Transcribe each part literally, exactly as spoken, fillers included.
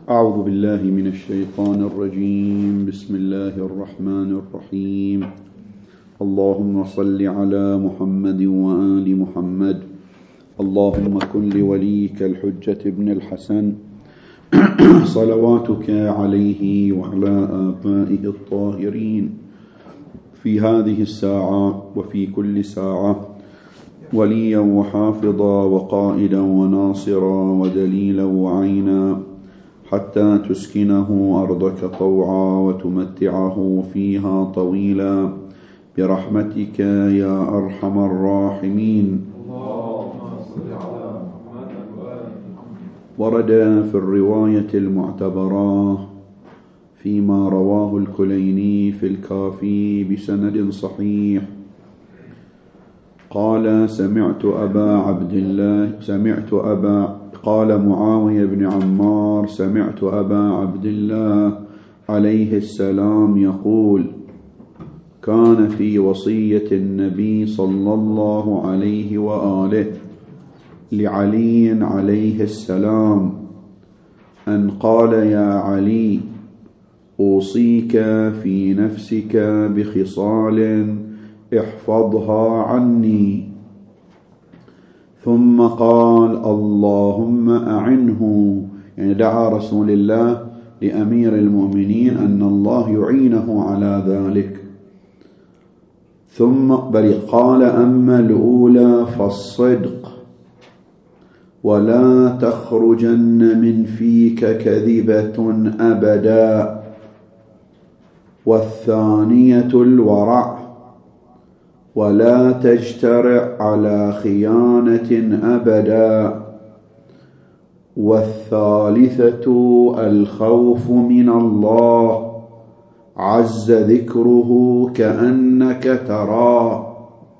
أعوذ بالله من الشيطان الرجيم. بسم الله الرحمن الرحيم. اللهم صل على محمد وآل محمد. اللهم كن لوليك الحجة ابن الحسن صلواتك عليه وعلى آبائه الطاهرين في هذه الساعة وفي كل ساعة وليا وحافظا وقائدا وناصرا ودليلا وعينا، حتى تسكنه أرضك طوعا وتمتعه فيها طويلا برحمتك يا أرحم الراحمين. ورد في الرواية المعتبرة فيما رواه الكليني في الكافي بسند صحيح قال: سمعت أبا عبد الله سمعت أبا قال معاوية بن عمار: سمعت أبا عبد الله عليه السلام يقول: كان في وصية النبي صلى الله عليه وآله لعلي عليه السلام أن قال: يا علي، أوصيك في نفسك بخصال احفظها عني. ثم قال: اللهم أعنه، يعني دعا رسول الله لأمير المؤمنين أن الله يعينه على ذلك. ثم بل قال: أما الأولى فالصدق، ولا تخرجن من فيك كذبة أبدا. والثانية الورع، ولا تجترئ على خيانة أبدا. والثالثة الخوف من الله عز ذكره كأنك تراه.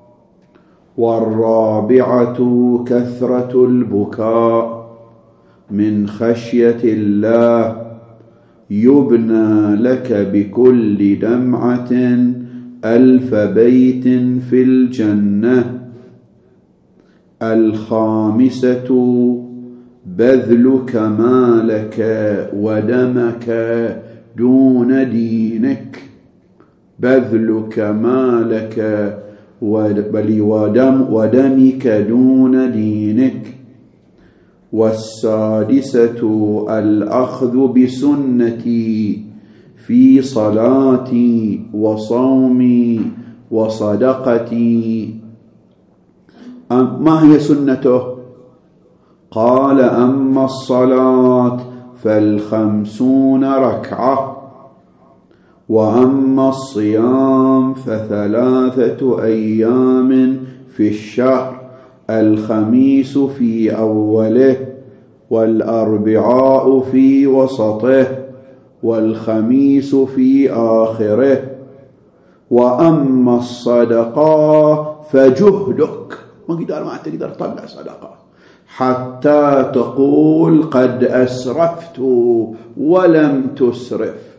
والرابعة كثرة البكاء من خشية الله، يبنى لك بكل دمعة ألف بيت في الجنة. الخامسة بذلك مالك ودمك دون دينك بذلك مالك ودم ودمك دون دينك. والسادسة الأخذ بسنتي في صلاتي وصومي وصدقتي. ما هي سنته؟ قال: أما الصلاة فالخمسون ركعة، وأما الصيام فثلاثة أيام في الشهر، الخميس في أوله، والأربعاء في وسطه، والخميس في آخره. وأما الصدقة فجهدك، ما قدر ما تقدر تطلع صدقة حتى تقول قد أسرفت ولم تسرف.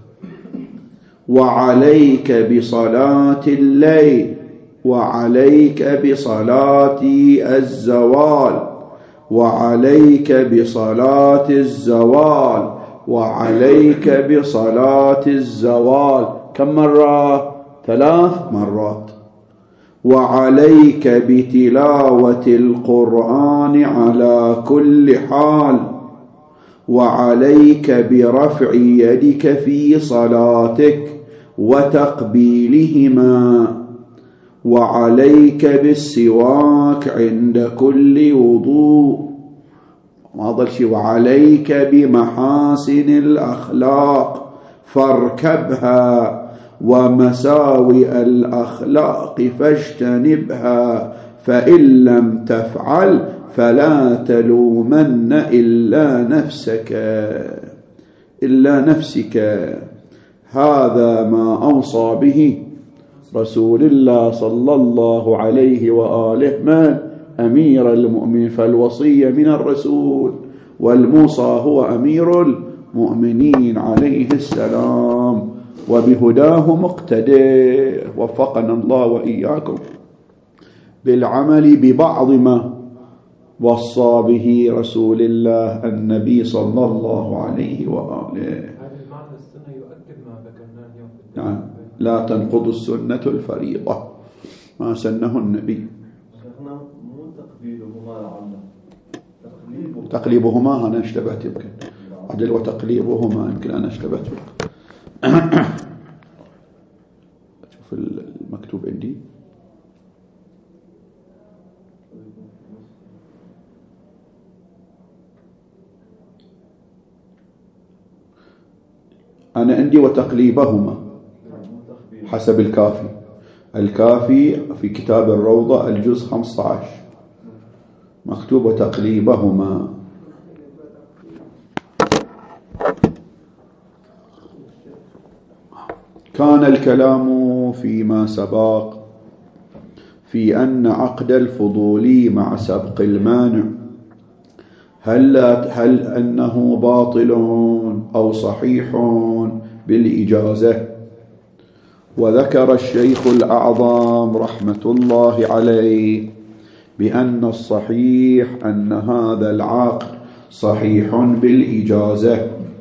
وعليك بصلاة الليل، وعليك بصلاة الزوال، وعليك بصلاة الزوال، وعليك بصلاة الزوال. كم مرة؟ ثلاث مرات. وعليك بتلاوة القرآن على كل حال، وعليك برفع يدك في صلاتك وتقبيلهما، وعليك بالسواك عند كل وضوء. ما ضل شيء. وعليك بمحاسن الأخلاق فاركبها، ومساوئ الأخلاق فاجتنبها، فإن لم تفعل فلا تلومن إلا نفسك إلا نفسك. هذا ما أوصى به رسول الله صلى الله عليه وآله من أمير المؤمنين. فالوصية من الرسول، والموصى هو أمير المؤمنين عليه السلام، وبهداه مقتدى. وفقنا الله وإياكم بالعمل ببعض ما وصى به رسول الله النبي صلى الله عليه وآله. هذا المعنى السنة يؤكد ما ذكرناه اليوم. نعم، لا تنقض السنة الفريضة، ما سنه النبي. شيخنا مو تقبيلهما لعله تقليبهما. تقليبهما أنا اشتبهت يمكن عدل، وتقليبهما يمكن أنا اشتبهت. شوف المكتوب عندي. أنا عندي وتقليبهما حسب الكافي. الكافي في كتاب الروضة الجزء خمسة عشر مكتوب وتقليبهما. كان الكلام فيما سبق في أن عقد الفضولي مع سبق المانع هل, هل أنه باطل أو صحيح بالإجازة. وذكر الشيخ الأعظم رحمة الله عليه بأن الصحيح أن هذا العقد صحيح بالإجازة،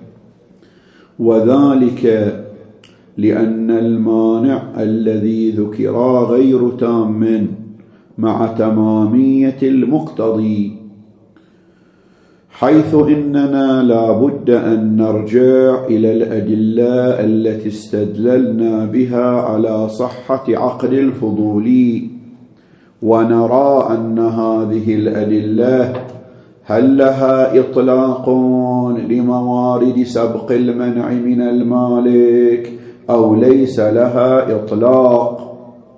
وذلك لأن المانع الذي ذكر غير تام مع تمامية المقتضي، حيث إننا لا بد أن نرجع إلى الأدلة التي استدللنا بها على صحة عقد الفضولي، ونرى أن هذه الأدلة هل لها إطلاق لموارد سبق المنع من المالك أو ليس لها إطلاق.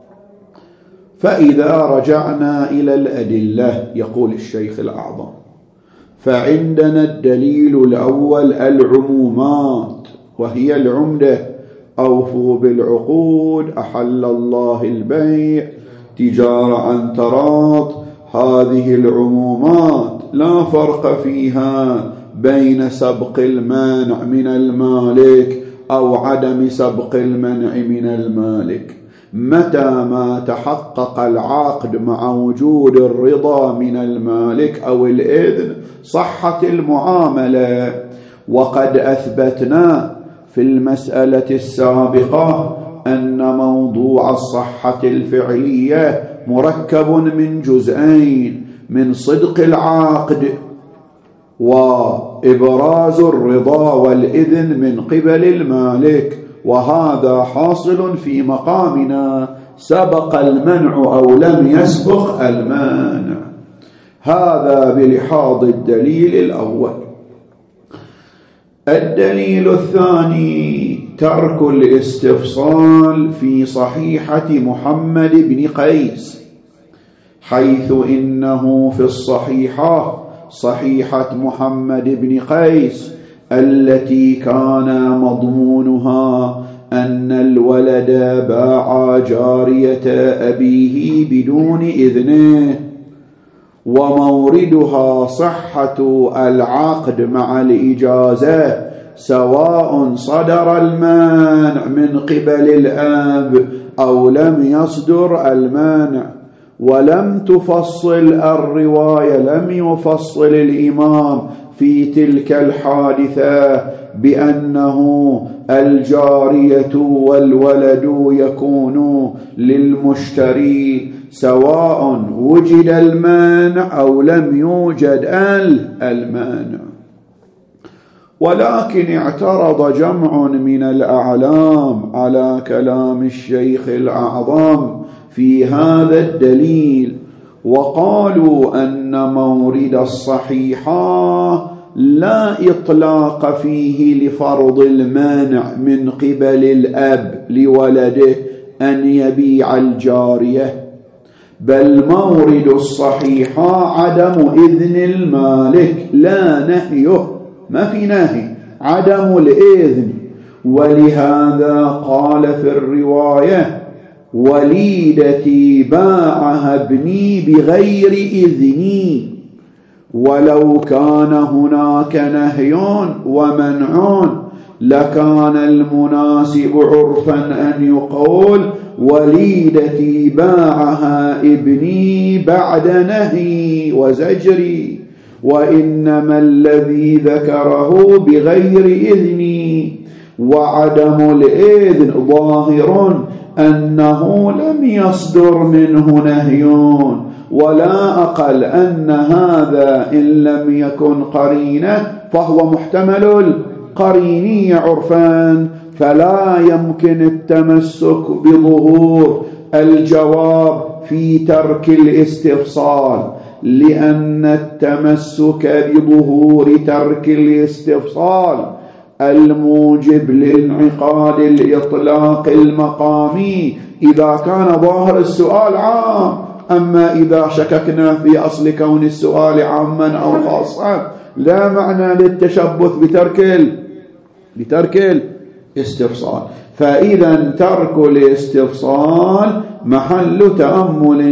فإذا رجعنا إلى الأدلة، يقول الشيخ الأعظم، فعندنا الدليل الأول العمومات، وهي العمدة: أوفوا بالعقود، أحل الله البيع، تجارة عن تراض. هذه العمومات لا فرق فيها بين سبق المانع من المالك أو عدم سبق المنع من المالك. متى ما تحقق العقد مع وجود الرضا من المالك أو الإذن صحت المعاملة. وقد أثبتنا في المسألة السابقة أن موضوع الصحة الفعلية مركب من جزئين: من صدق العقد وإبراز الرضا والإذن من قبل المالك، وهذا حاصل في مقامنا سبق المنع أو لم يسبق المانع. هذا بلحاظ الدليل الأول. الدليل الثاني ترك الاستفصال في صحيحة محمد بن قيس، حيث إنه في الصحيحة صحيحة محمد بن قيس التي كان مضمونها أن الولد باع جارية أبيه بدون إذنه، وموردها صحة العقد مع الإجازة، سواء صدر المانع من قبل الأب أو لم يصدر المانع. ولم تفصل الرواية، لم يفصل الإمام في تلك الحادثة بأنه الجارية والولد يكون للمشتري سواء وجد المانع أو لم يوجد المانع. ولكن اعترض جمع من الأعلام على كلام الشيخ الأعظم في هذا الدليل، وقالوا أن مورد الصحيحة لا إطلاق فيه لفرض المانع من قبل الأب لولده أن يبيع الجارية، بل مورد الصحيحة عدم إذن المالك، لا نهيه، ما في نهي، عدم الإذن. ولهذا قال في الرواية: وليدتي باعها ابني بغير إذني. ولو كان هناك نهي ومنع لكان المناسب عرفا أن يقول: وليدتي باعها ابني بعد نهي وزجري، وإنما الذي ذكره بغير إذني، وعدم الإذن ظاهر أنه لم يصدر منه نهي، ولا أقل أن هذا إن لم يكن قرينة فهو محتمل القرينية عرفان، فلا يمكن التمسك بظهور الجواب في ترك الاستفصال، لأن التمسك بظهور ترك الاستفصال الموجب للانعقاد الإطلاق المقامي إذا كان ظاهر السؤال عام. أما إذا شككنا في أصل كون السؤال عاما أو خاصا لا معنى للتشبث بترك بترك الاستفصال. فإذا ترك الاستفصال محل تأمل.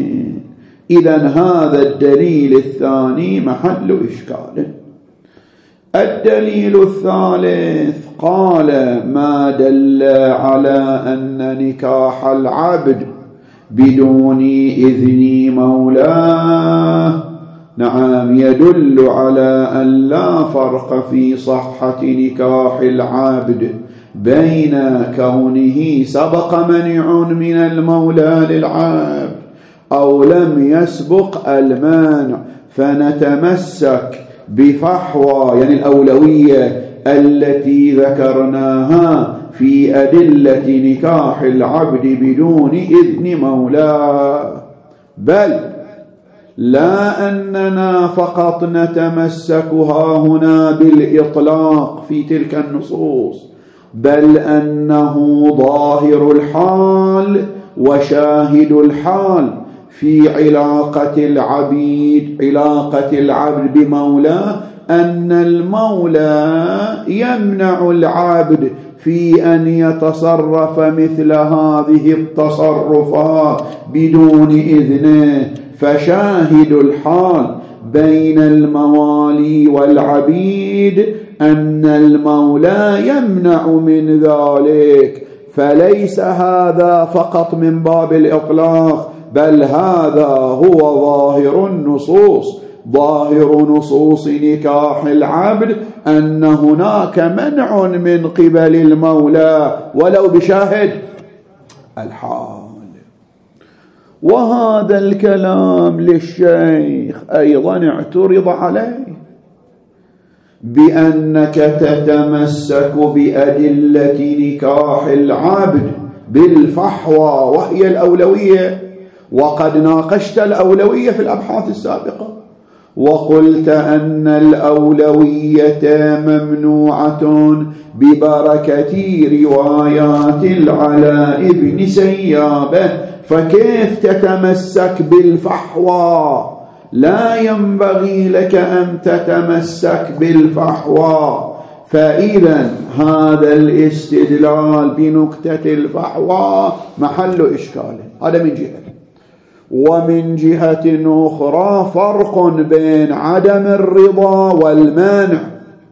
إذا هذا الدليل الثاني محل إشكال. الدليل الثالث قال ما دل على أن نكاح العبد بدون إذن مولاه نعم يدل على أن لا فرق في صحة نكاح العبد بين كونه سبق منع من المولى للعبد أو لم يسبق المانع، فنتمسك بفحوى يعني الأولوية التي ذكرناها في أدلة نكاح العبد بدون إذن مولاه، بل لا أننا فقط نتمسكها هنا بالإطلاق في تلك النصوص، بل أنه ظاهر الحال وشاهد الحال في علاقة العبيد علاقة العبد بمولاه أن المولى يمنع العبد في أن يتصرف مثل هذه التصرفات بدون إذنه. فشاهد الحال بين الموالي والعبيد أن المولى يمنع من ذلك، فليس هذا فقط من باب الإطلاق، بل هذا هو ظاهر النصوص. ظاهر نصوص نكاح العبد أن هناك منع من قبل المولى ولو بشاهد الحال. وهذا الكلام للشيخ أيضا اعترض عليه بأنك تتمسك بأدلة نكاح العبد بالفحوى وهي الأولوية، وقد ناقشت الأولوية في الأبحاث السابقة وقلت أن الأولوية ممنوعة ببركة روايات العلاء بن سيابة، فكيف تتمسك بالفحوى؟ لا ينبغي لك أن تتمسك بالفحوى. فإذا هذا الاستدلال بنكتة الفحوى محل إشكال. هذا من جهة. ومن جهة أخرى فرق بين عدم الرضا والمانع،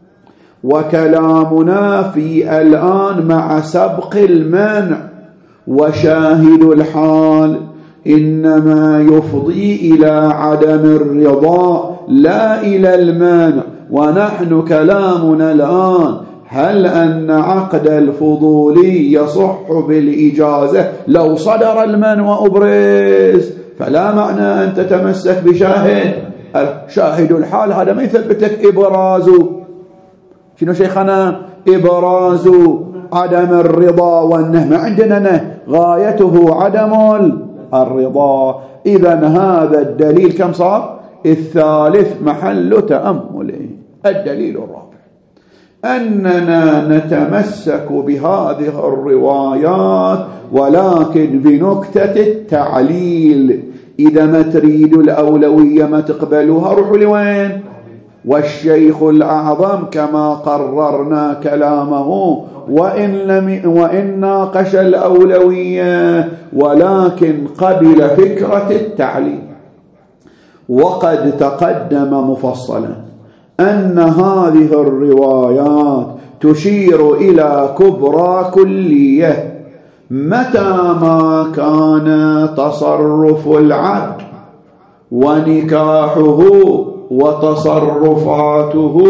وكلامنا في الآن مع سبق المانع، وشاهد الحال إنما يفضي إلى عدم الرضا لا إلى المانع. ونحن كلامنا الآن هل أن عقد الفضولي يصح بالإجازة لو صدر المنع وأبرز؟ فلا معنى أن تتمسك بشاهد شاهد الحال، هذا ما يثبتك إبراز شنو شيخنا إبراز عدم الرضا والنهي، ما عندنا نهي غايته عدم الرضا. إذا هذا الدليل كم صار؟ الثالث محل تأمل. الدليل الرابع أننا نتمسك بهذه الروايات ولكن بنكتة التعليل. إذا ما تريد الأولوية ما تقبلوها روحوا لوين؟ والشيخ الأعظم كما قررنا كلامه وإن, لم وإن ناقش الأولوية ولكن قبل فكرة التعليل. وقد تقدم مفصلا أن هذه الروايات تشير إلى كبرى كلية متى ما كان تصرف العبد ونكاحه وتصرفاته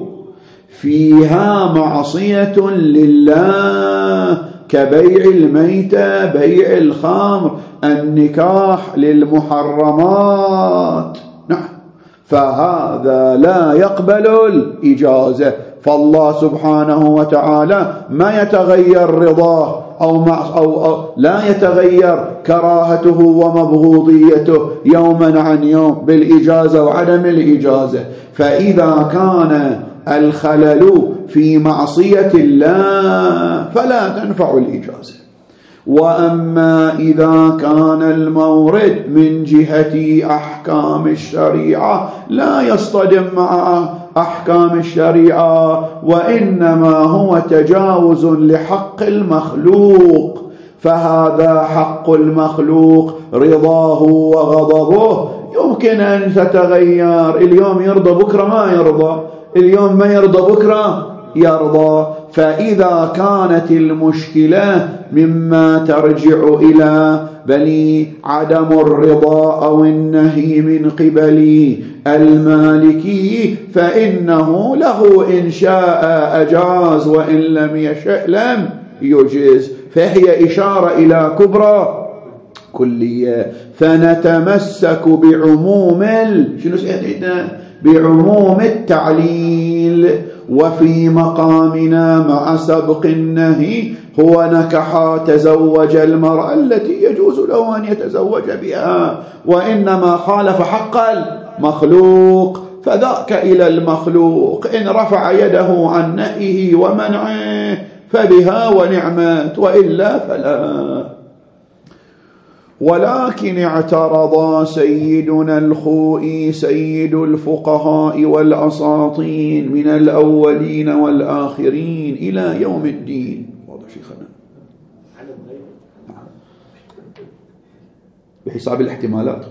فيها معصية لله كبيع الميتة، بيع الخمر، النكاح للمحرمات، نعم، فهذا لا يقبل الإجازة. فالله سبحانه وتعالى ما يتغير رضاه أو, مع أو, أو لا يتغير كراهته ومبغوضيته يوما عن يوم بالإجازة وعدم الإجازة. فإذا كان الخلل في معصية الله فلا تنفع الإجازة. وأما إذا كان المورد من جهة أحكام الشريعة لا يصطدم مع أحكام الشريعة وإنما هو تجاوز لحق المخلوق، فهذا حق المخلوق رضاه وغضبه يمكن أن تتغير، اليوم يرضى بكرة ما يرضى، اليوم ما يرضى بكرة يرضى. فإذا كانت المشكلة مما ترجع إلى بل عدم الرضا أو النهي من قبل المالكي فإنه له إن شاء أجاز وإن لم يشأ لم يجز، فهي إشارة إلى كبرى كلية. فنتمسك بعموم شنو سيدنا بعموم التعليل. وفي مقامنا مع سبق النهي هو نكح تزوج المرأة التي يجوز له أن يتزوج بها، وإنما خالف حق المخلوق، فذاك إلى المخلوق إن رفع يده عن نهيه ومنعه فبها ونعمت، وإلا فلا. ولكن اعترض سيدنا الخوئي سيد الفقهاء والأساطين من الأولين والآخرين إلى يوم الدين. واضح شيخنا؟ بحساب الاحتمالات.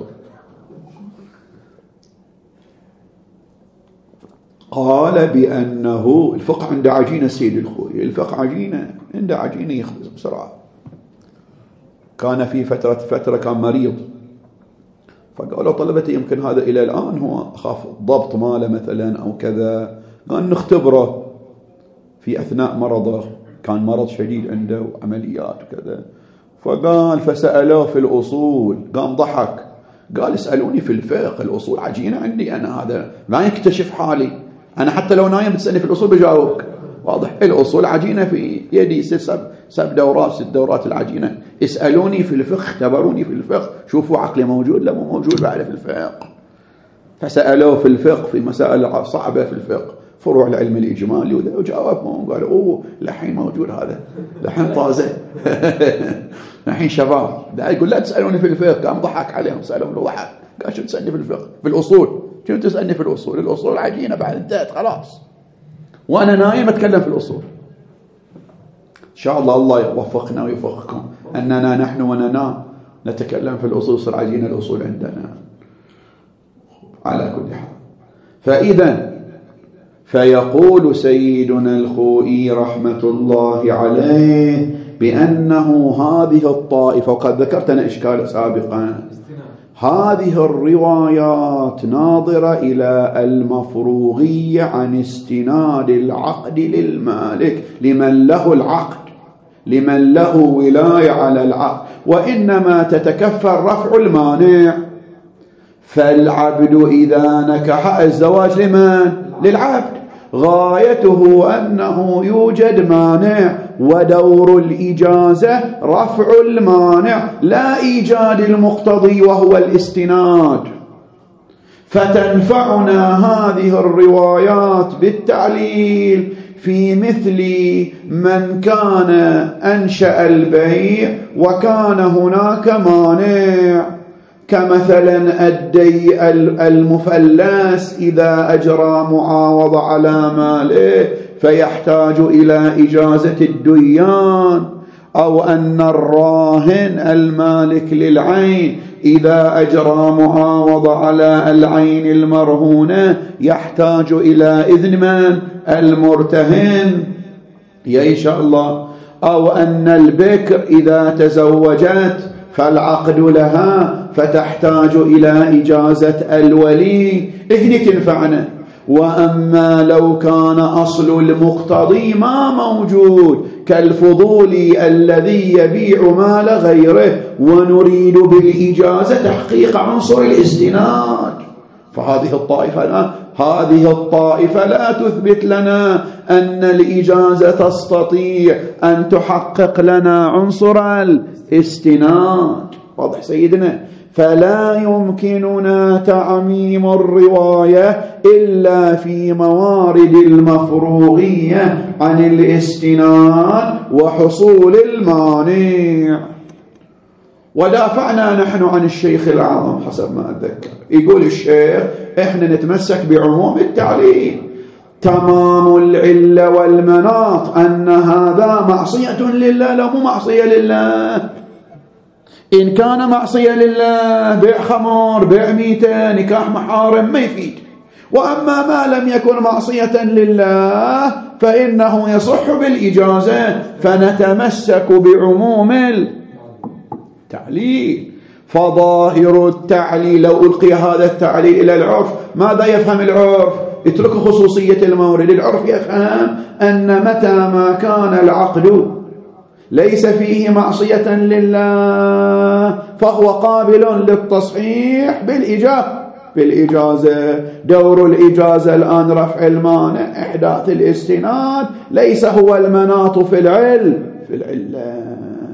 قال بأنه الفقه عند عجينة السيد الخوئي، الفقه عجينة عند عجينة يخبز بسرعة. كان في فترة فترة كان مريض، فقالوا طلبته يمكن هذا إلى الآن هو خاف ضبط ماله مثلا أو كذا، قال نختبره في أثناء مرضه، كان مرض شديد عنده وعمليات وكذا، فقال فسألوه في الأصول قام ضحك، قال اسألوني في الفقه، الأصول عجينة عندي أنا، هذا ما يكتشف حالي أنا، حتى لو نايم بتسألني في الأصول بجاوبك. واضح؟ الأصول عجينة في يدي، سب سب دورات ست دورات العجينة. اسألوني في الفقه، اختبروني في الفقه، شوفوا عقلي موجود لا مو موجود بعد في الفقه. فسألوه في الفقه في مسائل صعبة في الفقه، فروع العلم الإجمالي، وجاوبهم قالوا اوه الحين موجود هذا، الحين طازة الحين شباب. ده يقول لا تسألوني في الفقه، قام ضحك عليهم، سألهم له ضحك، قال شو تسألني في الفقه؟ في الأصول شو تسألني في الأصول؟ الأصول عجينة بعد انتهت خلاص، وأنا نايم أتكلم في الأصول. إن شاء الله الله يوفقنا ويوفقكم أننا نحن وننام نتكلم في الأصول، صار عجينة الأصول عندنا على كل حال. فإذا فيقول سيدنا الخوئي رحمة الله عليه بأنه هذه الطائفة، وقد ذكرت أنا إشكال سابقا، هذه الروايات ناظرة إلى المفروغية عن استناد العقد للمالك، لمن له العقد، لمن له ولاية على العقد، وإنما تتكفل رفع المانع. فالعبد إذا نكح الزواج لمن؟ للعبد، غايته أنه يوجد مانع، ودور الإجازة رفع المانع لا إيجاد المقتضي وهو الاستناد. فتنفعنا هذه الروايات بالتعليل في مثل من كان أنشأ البيع وكان هناك مانع، كمثلا الدي المفلس إذا أجرى معاوضة على ماله فيحتاج إلى إجازة الديان، أو أن الراهن المالك للعين إذا أجرى معاوضة على العين المرهونة يحتاج إلى إذن من؟ المرتهن. يا إن شاء الله. أو أن البكر إذا تزوجت فالعقد لها فتحتاج إلى إجازة الولي، هنا تنفعنا. وأما لو كان أصل المقتضي ما موجود كالفضولي الذي يبيع مال غيره ونريد بالإجازة تحقيق عنصر الاستناد، فهذه الطائفة لا هذه الطائفة لا تثبت لنا أن الإجازة تستطيع أن تحقق لنا عنصر الاستناد. واضح سيدنا؟ فلا يمكننا تعميم الرواية إلا في موارد المفروغية عن الاستناد وحصول المانع. ودافعنا نحن عن الشيخ الأعظم حسب ما أتذكر، يقول الشيخ إحنا نتمسك بعموم التعليل، تمام العلة والمناط أن هذا معصية لله، لا مو معصية لله. إن كان معصية لله بيع خمر، بيع ميتة، نكاح محارم ما يفيد. وأما ما لم يكن معصية لله فإنه يصح بالإجازة، فنتمسك بعموم التعليل. فظاهر التعليل لو ألقي هذا التعليل إلى العرف ماذا يفهم العرف؟ اترك خصوصية المورد. العرف يفهم أن متى ما كان العقد ليس فيه معصية لله فهو قابل للتصحيح بالإجازة بالإجازة. دور الإجازة الآن رفع المانع، إحداث الاستناد، ليس هو المناط في العلم في العلة.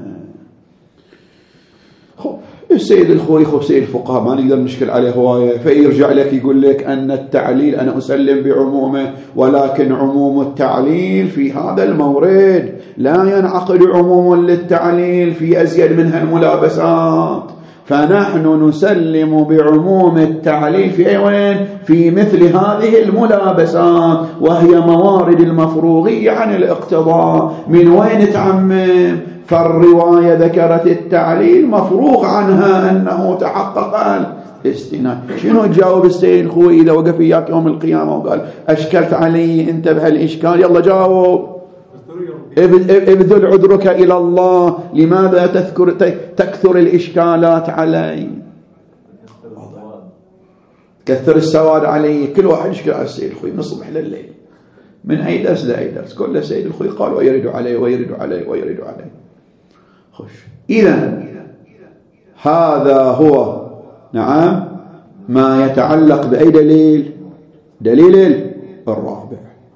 السيد الخوي خو سيد الفقهاء ما نقدر نشكل عليه هواية، فيرجع لك يقول لك أن التعليل أنا أسلم بعمومه، ولكن عموم التعليل في هذا المورد لا ينعقد عموم للتعليل في أزيد منها الملابسات. فنحن نسلم بعموم التعليل في أي وين؟ في مثل هذه الملابسات، وهي موارد المفروغية عن الاقتضاء. من وين تعمم؟ فالرواية ذكرت التعليل مفروغ عنها أنه تحقق الاستناد. شنو تجاوب السيد الخوي إذا وقف إياك يوم القيامة وقال أشكلت علي أنت بهالإشكال؟ يلا جاوب، ابذل عذرك إلى الله، لماذا تذكر تكثر الإشكالات علي؟ كثر السواد علي. كل واحد يشكل على السيد الخوي من الصبح لليل، من أي درس لأي درس، كل السيد الخوي قال ويرد عليه ويرد عليه ويرد عليه. خش. إذن هذا هو نعم ما يتعلق بأي دليل؟ دليل الرابع.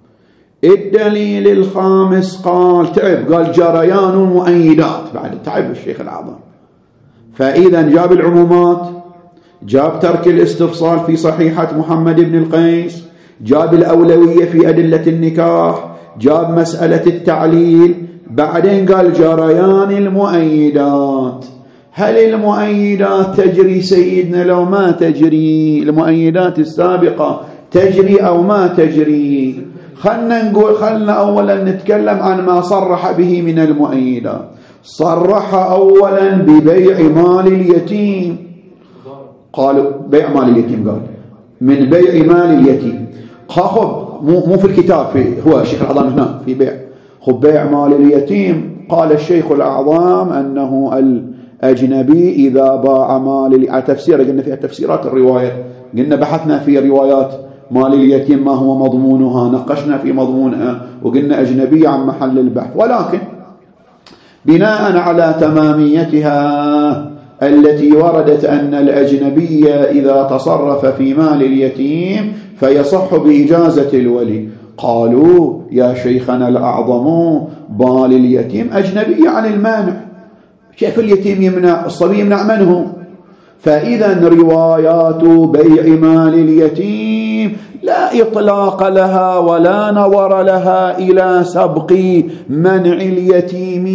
الدليل الخامس قال تعب، قال جريان المؤيدات، بعد تعب الشيخ الأعظم. فإذا جاب العمومات، جاب ترك الاستفصال في صحيحة محمد بن القيس، جاب الأولوية في أدلة النكاح، جاب مسألة التعليل، بعدين قال جريان المؤيدات. هل المؤيدات تجري سيدنا لو ما تجري؟ المؤيدات السابقة تجري أو ما تجري؟ خلنا نقول خلنا أولا نتكلم عن ما صرح به من المؤيدات. صرح أولا ببيع مال اليتيم، قالوا بيع مال اليتيم، قال من بيع مال اليتيم. خب مو مو في الكتاب، في هو الشيخ الأعظم هنا في بيع، خب بيع مال اليتيم. قال الشيخ الأعظم أنه الأجنبي إذا باع مال، على تفسير قلنا فيها تفسيرات الرواية، قلنا بحثنا في روايات مال اليتيم ما هو مضمونها، نقشنا في مضمونها وقلنا أجنبي عن محل البحث. ولكن بناء على تماميتها التي وردت أن الأجنبي إذا تصرف في مال اليتيم فيصح بإجازة الولي، قالوا يا شيخنا الأعظم مال اليتيم أجنبي عن المانع، كيف اليتيم يمنع؟ الصبي يمنع منه. فإذا روايات بيع مال اليتيم لا إطلاق لها ولا نظر لها إلى سبق منع اليتيم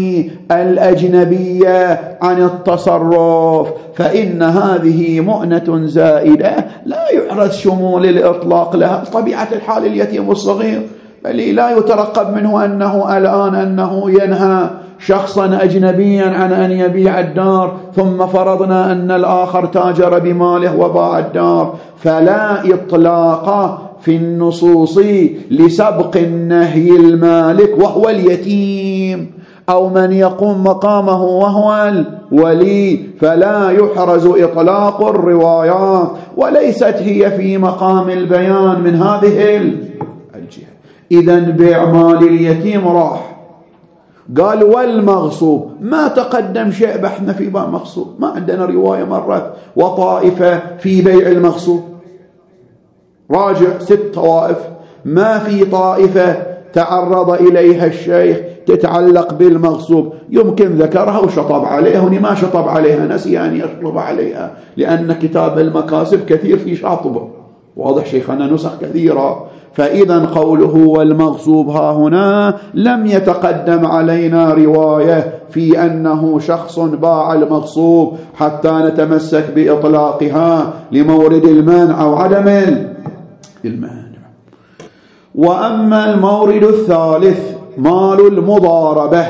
الأجنبية عن التصرف، فإن هذه مؤنة زائدة لا يعرض شمول الإطلاق لها. طبيعة الحال اليتيم الصغير بل لا يترقب منه أنه الآن أنه ينهى شخصا أجنبيا عن أن يبيع الدار ثم فرضنا أن الآخر تاجر بماله وباع الدار. فلا إطلاق في النصوص لسبق النهي المالك وهو اليتيم. أو من يقوم مقامه وهو الولي، فلا يحرز إطلاق الروايات، وليست هي في مقام البيان من هذه الجهة. إذن بيع مال اليتيم راح، قال والمغصوب، ما تقدم شيء بحثنا في بيع مغصوب، ما عندنا رواية مرت وطائفة في بيع المغصوب. راجع ست طوائف، ما في طائفة تعرض إليها الشيخ تتعلق بالمغصوب. يمكن ذكرها وشطب عليها، هنا ما شطب عليها، نسي أن يشطب عليها، لأن كتاب المكاسب كثير في شاطبه، واضح شيخنا نسخ كثيرة. فإذا قوله والمغصوب ها هنا لم يتقدم علينا رواية في أنه شخص باع المغصوب حتى نتمسك بإطلاقها لمورد المانع أو عدم المانع. وأما المورد الثالث مال المضاربة.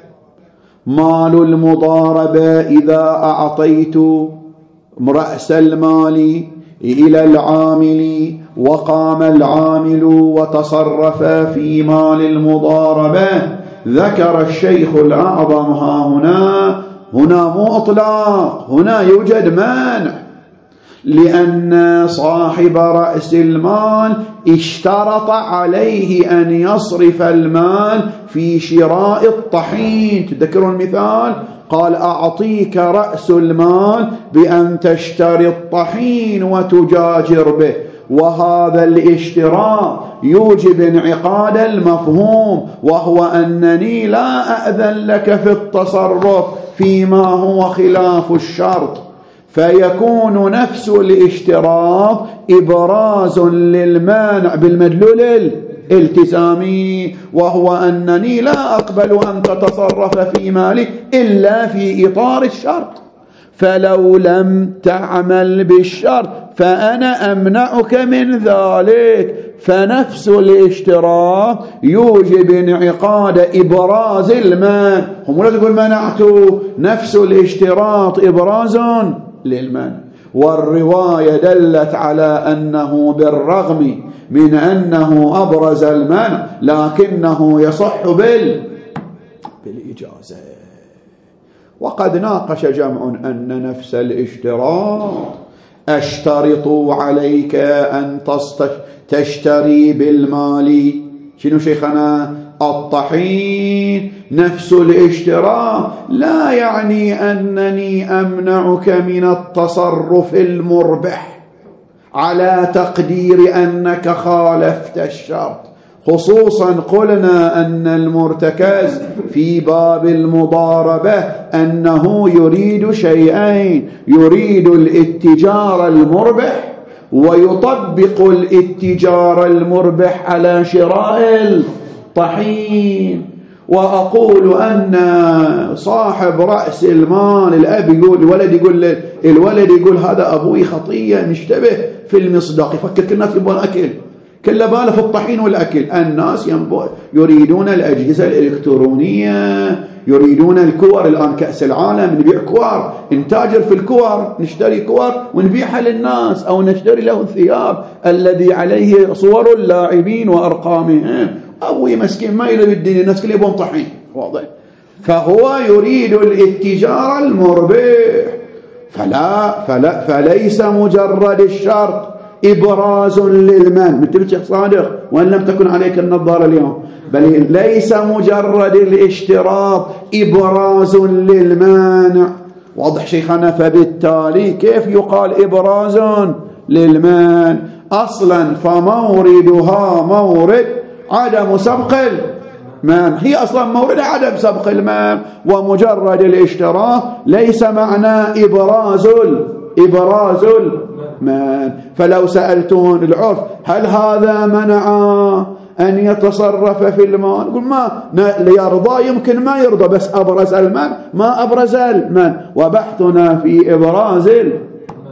مال المضاربة إذا أعطيت رأس المال إلى العامل وقام العامل وتصرف في مال المضاربة، ذكر الشيخ الأعظم ها هنا هنا مو إطلاق، هنا يوجد مانع، لأن صاحب رأس المال اشترط عليه أن يصرف المال في شراء الطحين. تذكرون المثال؟ قال أعطيك رأس المال بأن تشتري الطحين وتجاجر به، وهذا الاشتراط يوجب انعقاد المفهوم، وهو أنني لا أأذن لك في التصرف فيما هو خلاف الشرط، فيكون نفس الاشتراط إبراز للمانع بالمدلول الالتزامي، وهو أنني لا أقبل أن تتصرف في مالي إلا في إطار الشرط، فلو لم تعمل بالشرط فأنا أمنعك من ذلك. فنفس الاشتراط يوجب انعقاد إبراز المانع. هم لا تقول منعته، نفس الاشتراط إبراز للمانع. والرواية دلت على أنه بالرغم من أنه أبرز المانع لكنه يصح بال بالإجازة. وقد ناقش جمع أن نفس الاشتراط أشترط عليك أن تشتري بالمال شنو شيخنا الطحين، نفس الاشتراط لا يعني أنني أمنعك من التصرف المربح على تقدير أنك خالفت الشرط، خصوصا قلنا أن المرتكز في باب المضاربة أنه يريد شيئين، يريد الاتجار المربح ويطبق الاتجار المربح على شراء الطحين. وأقول أن صاحب رأس المال الأب يقول الولد يقول الولد يقول هذا أبوي خطية، نشتبه في المصداق، يفكر كل الناس يبون أكل، كل باله في الطحين والأكل. الناس يريدون الأجهزة الإلكترونية، يريدون الكور. الآن كأس العالم نبيع كور، نتاجر في الكور، نشتري كور ونبيعها للناس، أو نشتري له الثياب الذي عليه صور اللاعبين وأرقامهم. أبوي مسكين ما يريد الدنيا، الناس كل يبون طحين، واضح. فهو يريد الاتجار المربح، فلا فلا فليس مجرد الشرط إبراز للمال. مثل شيخ صادق وإن لم تكن عليك النظارة اليوم، بل ليس مجرد الاشتراط إبراز للمانع، واضح شيخنا. فبالتالي كيف يقال إبراز للمانع أصلا؟ فموردها مورد عدم سبق المانع، هي أصلا مورد عدم سبق المانع، ومجرد الاشتراط ليس معنى إبراز إبراز المانع. فلو سألتون العرف هل هذا منع أن يتصرف في المال؟ يقول ما ليرضى، يمكن ما يرضى، بس أبرز المال ما أبرز المال، وبحثنا في إبراز المال.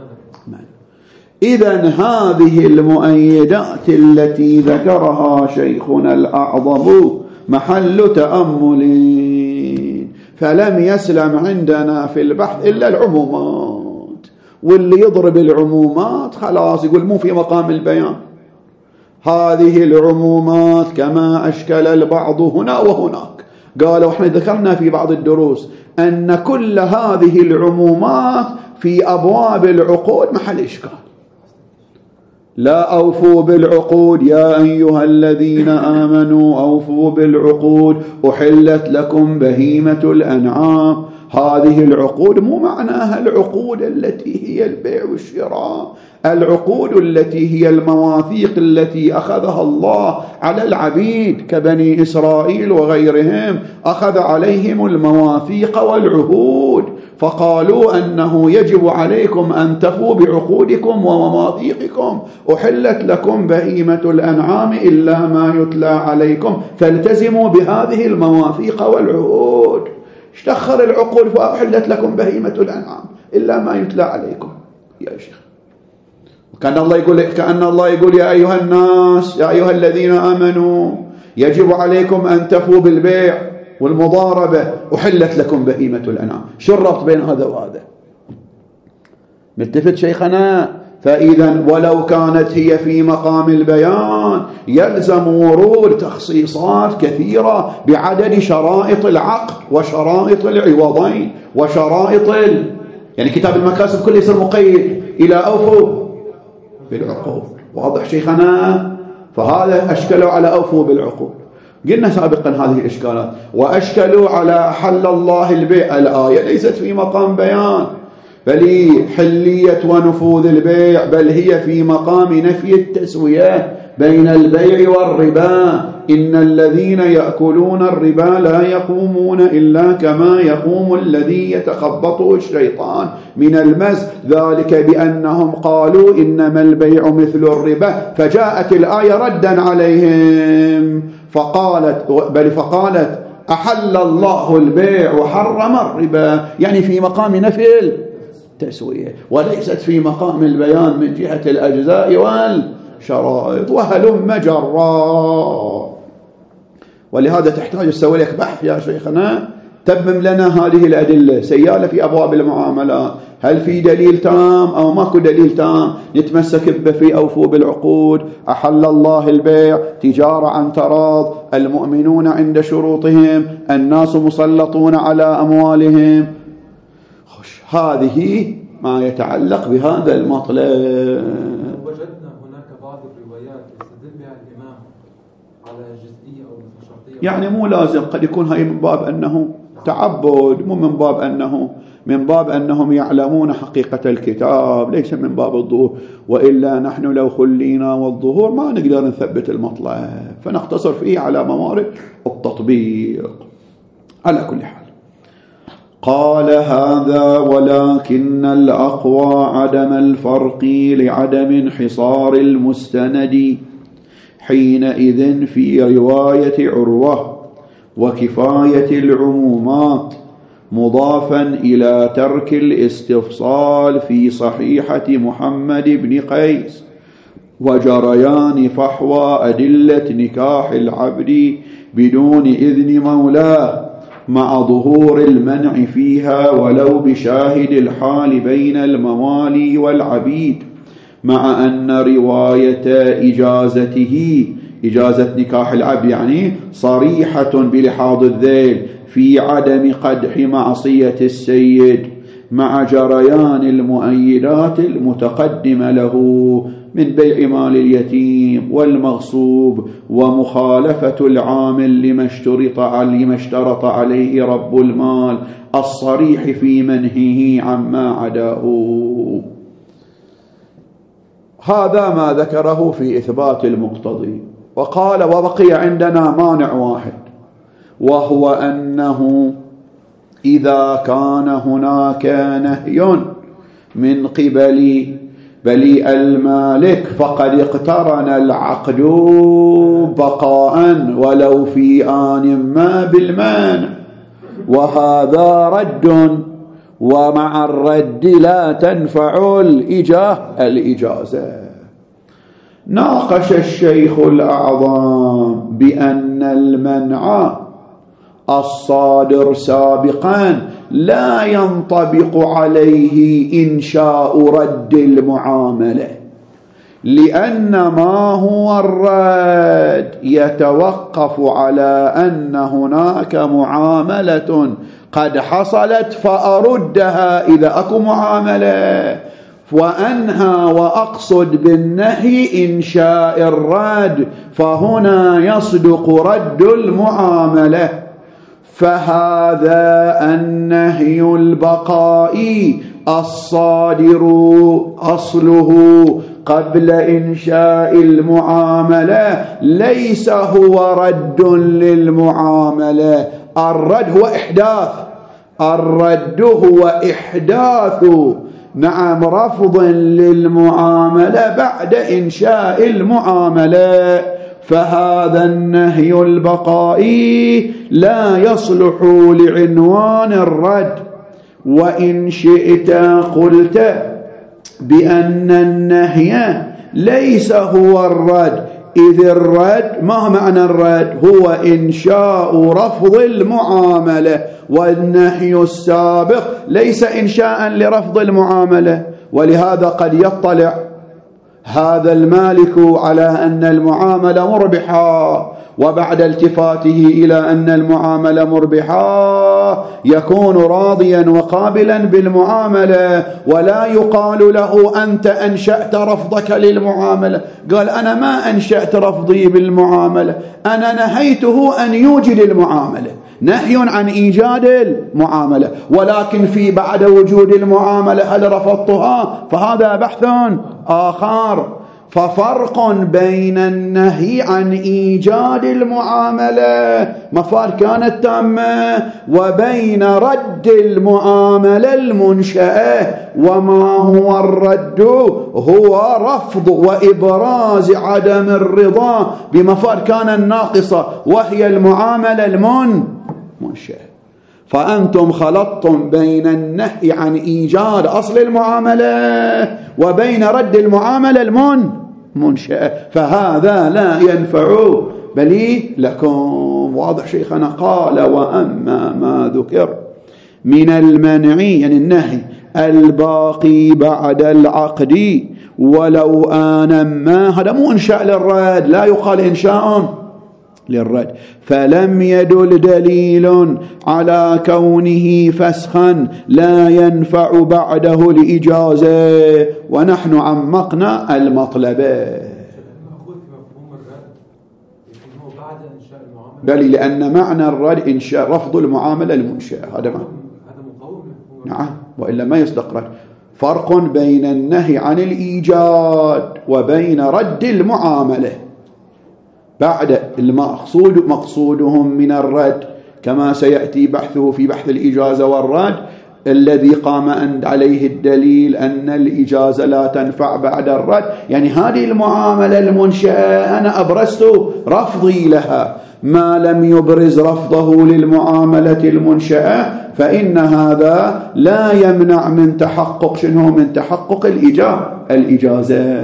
إذن هذه المؤيدات التي ذكرها شيخنا الأعظم محل تأمل، فلم يسلم عندنا في البحث إلا العمومات، واللي يضرب العمومات خلاص يقول مو في مقام البيان. هذه العمومات كما أشكل البعض هنا وهناك، قالوا احنا ذكرنا في بعض الدروس أن كل هذه العمومات في أبواب العقود محل إشكال. لا أوفوا بالعقود يا أيها الذين آمنوا أوفوا بالعقود أحلت لكم بهيمة الأنعام. هذه العقود مو معناها العقود التي هي البيع والشراء، العقود التي هي المواثيق التي أخذها الله على العبيد كبني إسرائيل وغيرهم، أخذ عليهم المواثيق والعهود، فقالوا أنه يجب عليكم أن تفوا بعقودكم ومواثيقكم، أحلت لكم بهيمة الأنعام إلا ما يتلى عليكم فالتزموا بهذه المواثيق والعهود. اشتخر العقود فأحلت لكم بهيمة الأنعام إلا ما يتلى عليكم يا شيخ. كان الله يقول كأن الله يقول يا أيها الناس يا أيها الذين آمنوا يجب عليكم أن تفوا بالبيع والمضاربة، أحلت لكم بهيمة الأنعام. شو الربط بين هذا وهذا؟ ملتفت شيخنا؟ فإذا ولو كانت هي في مقام البيان يلزم ورود تخصيصات كثيرة بعدد شرائط العقد وشرائط العوضين وشرائط ال... يعني كتاب المكاسب كله يصير مقيد إلى أوفوا بالعقود. واضح شيخنا؟ فهذا أشكلوا على أوفوا بالعقود. قلنا سابقا هذه الإشكالات. وأشكلوا على حل الله البيع، الآية ليست في مقام بيان بل حلية ونفوذ البيع، بل هي في مقام نفي التسوية بين البيع والربا. إن الذين يأكلون الربا لا يقومون إلا كما يقوم الذي يتخبطه الشيطان من المس، ذلك بأنهم قالوا إنما البيع مثل الربا، فجاءت الآية ردا عليهم فقالت بل فقالت أحل الله البيع وحرم الربا، يعني في مقام نفي التسوية وليست في مقام البيان من جهة الأجزاء والشرائط. وهلم جرا. ولهذا تحتاج تسوي لك بحث يا شيخنا، تبم لنا هذه الأدلة سيالة في أبواب المعاملات، هل في دليل تام أو ماكو دليل تام نتمسك به في أوفوا بالعقود. أحل الله البيع تجارة عن تراض، المؤمنون عند شروطهم، الناس مسلطون على أموالهم. خش هذه ما يتعلق بهذا المطلب. وجدنا هناك بعض الروايات يستدل بها الإمام على جزئية أو شرطية، يعني مو لازم، قد يكون هاي من باب أنه تعبد، مو من باب أنه من باب أنهم يعلمون حقيقة الكتاب، ليس من باب الظهور. وإلا نحن لو خلينا والظهور ما نقدر نثبت المطلب، فنقتصر فيه على موارد التطبيق. على كل حال قال هذا ولكن الأقوى عدم الفرق لعدم انحصار المستند حينئذ في رواية عروة وكفاية العمومات، مضافا إلى ترك الاستفصال في صحيحة محمد بن قيس وجريان فحوى أدلة نكاح العبد بدون إذن مولاه مع ظهور المنع فيها ولو بشاهد الحال بين الموالي والعبيد، مع أن رواية إجازته إجازة نكاح العبد يعني صريحة بلحاظ الذيل في عدم قدح معصية السيد، مع جريان المؤيدات المتقدمة له من بيع مال اليتيم والمغصوب ومخالفة العامل لما اشترط لما اشترط عليه رب المال الصريح في منهه عما عداه. هذا ما ذكره في إثبات المقتضي. وقال وبقي عندنا مانع واحد، وهو أنه إذا كان هناك نهي من قبل بلي المالك فقد اقترن العقد بقاء ولو في آن ما بالمانع، وهذا رد، ومع الرد لا تنفع الإجازة. ناقش الشيخ الأعظم بأن المنع الصادر سابقا لا ينطبق عليه إنشاء رد المعاملة، لأن ما هو الرد يتوقف على أن هناك معاملة قد حصلت فأردها إذا أكو معاملة، وأنهى وأقصد بالنهي إنشاء الرد، فهنا يصدق رد المعاملة. فهذا النهي البقائي الصادر أصله قبل إنشاء المعاملة ليس هو رد للمعاملة. الرد هو إحداث، الرد هو إحداث نعم رفض للمعاملة بعد إنشاء المعاملة. فهذا النهي البقائي لا يصلح لعنوان الرد. وإن شئت قلت بأن النهي ليس هو الرد، إذ الرد ما معنى الرد؟ هو إنشاء رفض المعاملة، والنهي السابق ليس إنشاء لرفض المعاملة. ولهذا قد يطلع هذا المالك على أن المعاملة مربحة، وبعد التفاته إلى أن المعاملة مربحة يكون راضيا وقابلا بالمعاملة، ولا يقال له أنت أنشأت رفضك للمعاملة. قال أنا ما أنشأت رفضي بالمعاملة، أنا نهيته أن يوجد المعاملة، نهي عن إيجاد المعاملة، ولكن في بعد وجود المعاملة هل رفضتها؟ فهذا بحث آخر. ففرق بين النهي عن إيجاد المعاملة مفاد كانت تامة، وبين رد المعاملة المنشأة. وما هو الرد؟ هو رفض وإبراز عدم الرضا بمفاد كان الناقصة، وهي المعاملة المنشأة. فأنتم خلطتم بين النهي عن إيجاد أصل المعاملة وبين رد المعاملة المنشأة، فهذا لا ينفع بل لكم. واضح شيخنا؟ قال وأما ما ذكر من المنع يعني النهي الباقي بعد العقد ولو آنا ما، هذا مو إنشاء للرد، لا يقال إنشاء للرد. فلم يدل دليل على كونه فسخا لا ينفع بعده الإجازة، ونحن عمقنا المطلبة. بل لأن معنى الرد إنشاء رفض المعاملة المنشأة، هذا معنى. نعم، وإلا ما يصدق رد. فرق بين النهي عن الإيجاد وبين رد المعاملة بعد المقصود مقصودهم من الرد، كما سيأتي بحثه في بحث الإجازة والرد، الذي قام عليه الدليل أن الإجازة لا تنفع بعد الرد. يعني هذه المعاملة المنشأة أنا أبرزت رفضي لها، ما لم يبرز رفضه للمعاملة المنشأة فإن هذا لا يمنع من تحقق شنو؟ من تحقق الإجازة.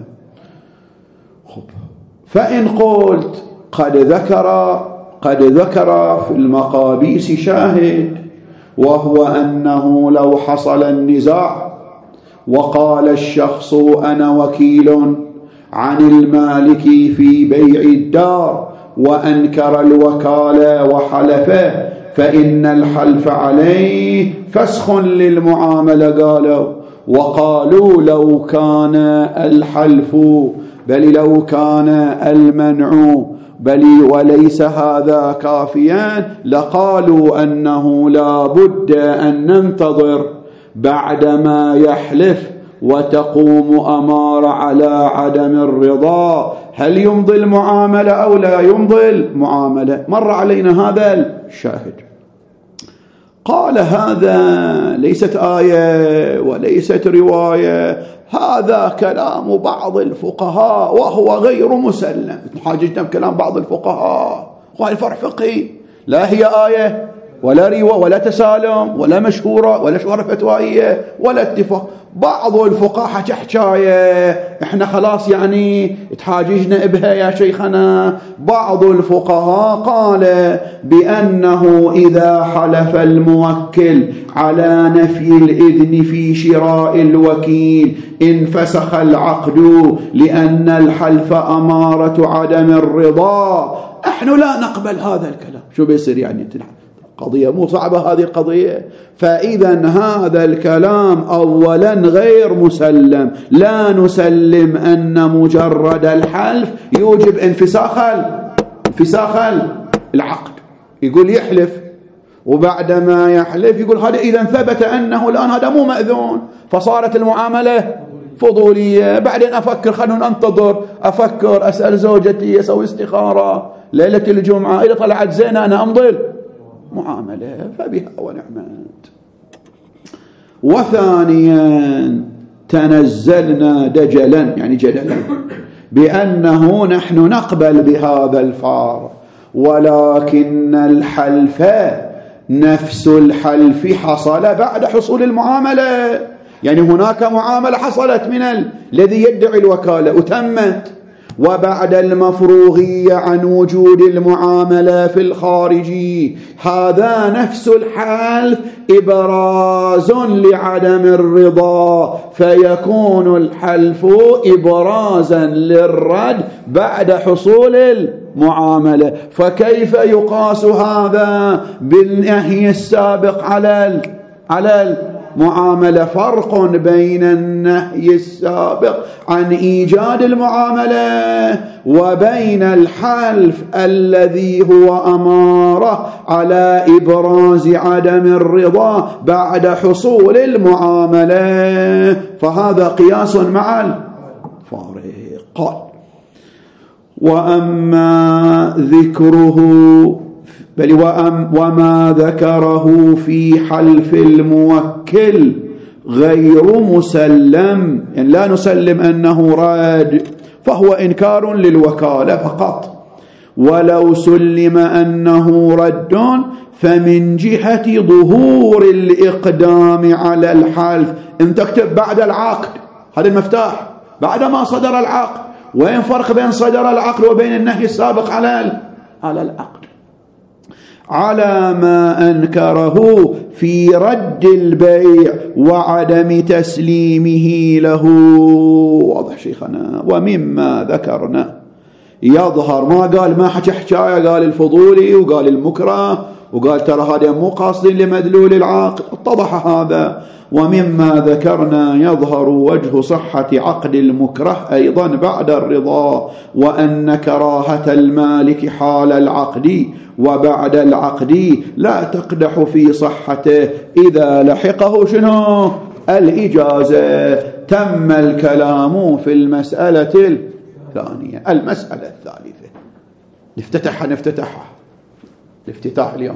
خب. فإن قلت قد ذكر قد ذكر في المقابيس شاهد، وهو أنه لو حصل النزاع وقال الشخص أنا وكيل عن المالك في بيع الدار وأنكر الوكالة وحلفه، فإن الحلف عليه فسخ للمعاملة. قالوا وقالوا لو كان الحلف بل لو كان المنع بل وليس هذا كافيا لقالوا أنه لا بد أن ننتظر بعدما يحلف وتقوم أمارة على عدم الرضا، هل يمضي المعاملة أو لا يمضي المعاملة. مر علينا هذا الشاهد. قال هذا ليست آية وليست رواية، هذا كلام بعض الفقهاء وهو غير مسلم. حاجتنا بكلام بعض الفقهاء، وهذا فرع فقهي، لا هي آية ولا رواية ولا تسالم ولا مشهورة ولا شهرة فتوائية ولا اتفاق، بعض الفقهاء حكى حكاية احنا خلاص يعني تحاججنا بها يا شيخنا. بعض الفقهاء قال بأنه إذا حلف الموكل على نفي الإذن في شراء الوكيل انفسخ العقد لأن الحلف أمارة عدم الرضا. نحن لا نقبل هذا الكلام. شو بيصير يعني؟ قضية مو صعبة هذه القضية. فإذا هذا الكلام أولا غير مسلم. لا نسلم أن مجرد الحلف يوجب انفساخ انفساخ العقد. يقول يحلف وبعدما يحلف يقول هذا إذا ثبت أنه الآن هذا مو مأذون فصارت المعاملة فضولية. بعدين أفكر خلونا ننتظر، أفكر أسأل زوجتي، أسوي استخارة ليلة الجمعة، إذا طلعت زينة أنا أمضي معاملة فبها ونعمت. وثانيا تنزلنا دجلا يعني جدلا بأنه نحن نقبل بهذا الفار، ولكن الحلف نفس الحلف حصل بعد حصول المعاملة. يعني هناك معاملة حصلت من الذي يدعي الوكالة وتمت، وبعد المفروغية عن وجود المعاملة في الخارج هذا نفس الحال إبراز لعدم الرضا، فيكون الحلف إبرازا للرد بعد حصول المعاملة. فكيف يقاس هذا بالنهي السابق على على معاملة؟ فرق بين النهي السابق عن إيجاد المعاملة وبين الحلف الذي هو أمارة على إبراز عدم الرضا بعد حصول المعاملة. فهذا قياس مع الفارق. وأما ذكره بل وما ذكره في حلف الموكل غير مسلم، يعني لا نسلم أنه راد، فهو إنكار للوكالة فقط. ولو سلم أنه رد فمن جهة ظهور الإقدام على الحلف. إن تكتب بعد العقد، هذا المفتاح، بعد ما صدر العقد. وين فرق بين صدر العقد وبين النهي السابق على على العقد؟ على ما أنكره في رد البيع وعدم تسليمه له. واضح شيخنا؟ ومما ذكرنا يظهر، ما قال ما حكى حكاية، قال الفضولي وقال المكره وقال ترى هذا مو قاصد لمدلول العقد، اتضح هذا. ومما ذكرنا يظهر وجه صحة عقد المكره أيضا بعد الرضا، وأن كراهة المالك حال العقد وبعد العقد لا تقدح في صحته إذا لحقه شنو؟ الإجازة. تم الكلام في المسألة الثانية. المسألة الثالثة نفتتحها نفتتحها الافتتاح اليوم.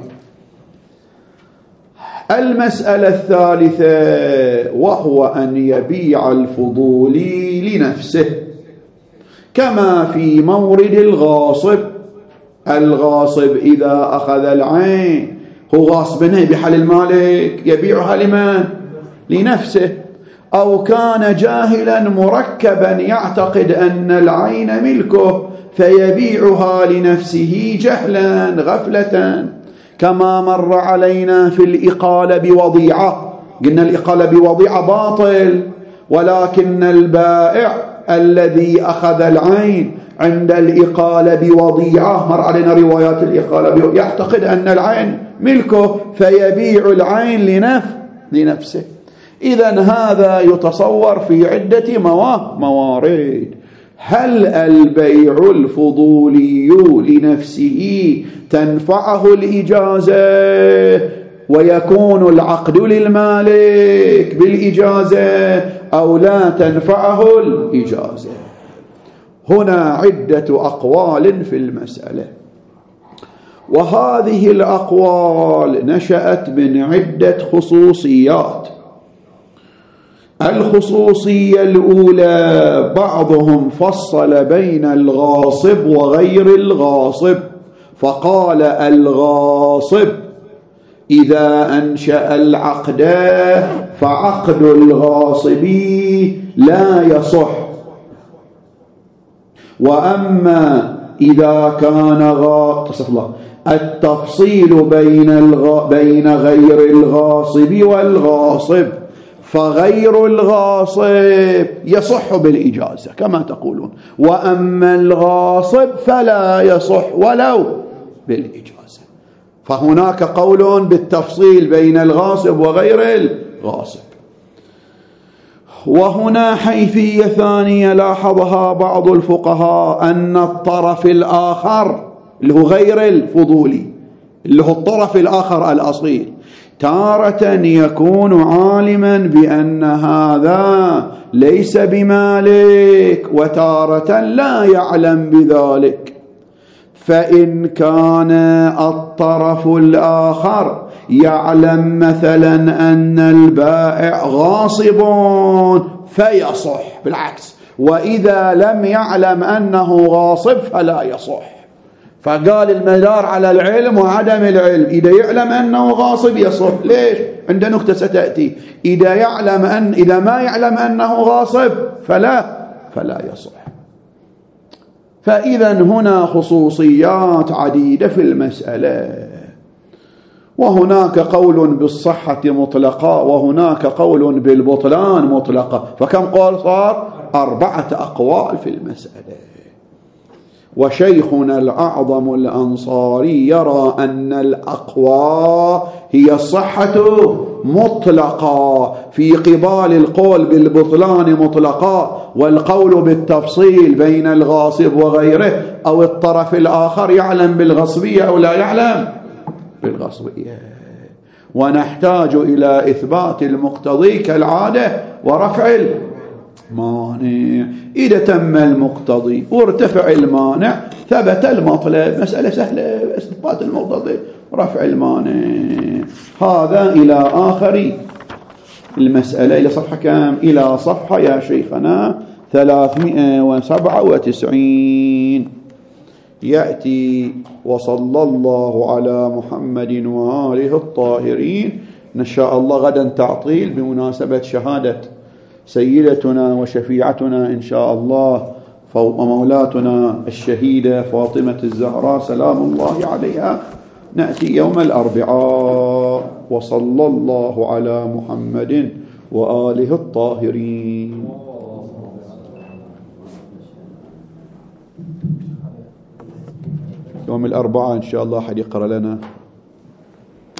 المسألة الثالثة وهو أن يبيع الفضولي لنفسه كما في مورد الغاصب. الغاصب إذا أخذ العين هو غاصبنه بحل المالك، يبيعها لمن؟ لنفسه. أو كان جاهلا مركبا يعتقد أن العين ملكه فيبيعها لنفسه جهلا غفلة، كما مر علينا في الإقالة بوضيعة. قلنا الإقالة بوضيعة باطل، ولكن البائع الذي أخذ العين عند الإقالة بوضيعة، مر علينا روايات الإقالة بوضيعة، يعتقد أن العين ملكه فيبيع العين لنف لنفسه. إذن هذا يتصور في عدة موارد. هل البيع الفضولي لنفسه تنفعه الإجازة ويكون العقد للمالك بالإجازة، أو لا تنفعه الإجازة؟ هنا عدة أقوال في المسألة، وهذه الأقوال نشأت من عدة خصوصيات. الخصوصية الأولى بعضهم فصل بين الغاصب وغير الغاصب، فقال الغاصب إذا أنشأ العقد فعقد الغاصب لا يصح. وأما إذا كان غا... التفصيل بين, الغ... بين غير الغاصب والغاصب، فغير الغاصب يصح بالإجازة كما تقولون، وأما الغاصب فلا يصح ولو بالإجازة. فهناك قول بالتفصيل بين الغاصب وغير الغاصب. وهنا حيثية ثانية لاحظها بعض الفقهاء، أن الطرف الآخر اللي هو غير الفضولي، اللي هو الطرف الآخر الأصيل، تارة يكون عالما بأن هذا ليس بمالك، وتارة لا يعلم بذلك. فإن كان الطرف الآخر يعلم مثلا أن البائع غاصب فيصح بالعكس، وإذا لم يعلم أنه غاصب فلا يصح. فقال المدار على العلم وعدم العلم. إذا يعلم أنه غاصب يصح. ليش؟ عند نكتة ستأتي. إذا يعلم أن إذا ما يعلم أنه غاصب فلا فلا يصح. فإذا هنا خصوصيات عديدة في المسألة، وهناك قول بالصحة مطلقة وهناك قول بالبطلان مطلقة. فكم قول صار؟ أربعة أقوال في المسألة. وشيخنا الأعظم الأنصاري يرى أن الأقوى هي الصحة مطلقة في قبال القول بالبطلان مطلقة، والقول بالتفصيل بين الغاصب وغيره أو الطرف الآخر يعلم بالغصبية أو لا يعلم بالغصبية. ونحتاج إلى إثبات المقتضي كالعادة ورفع المانع. إذا تم المقتضي وارتفع المانع ثبت المطلب. مسألة سهلة، إثبات المقتضي ورفع المانع. هذا إلى آخر المسألة. إلى صفحة كام؟ إلى صفحة يا شيخنا ثلاثمائة وسبعة وتسعين. يأتي وصلى الله على محمد وآله الطاهرين. إن شاء الله غدا تعطيل بمناسبة شهادة سيدتنا وشفيعتنا إن شاء الله ومولاتنا الشهيدة فاطمة الزهراء سلام الله عليها. نأتي يوم الأربعاء. وصلى الله على محمد وآله الطاهرين. يوم الأربعاء إن شاء الله حد يقرأ لنا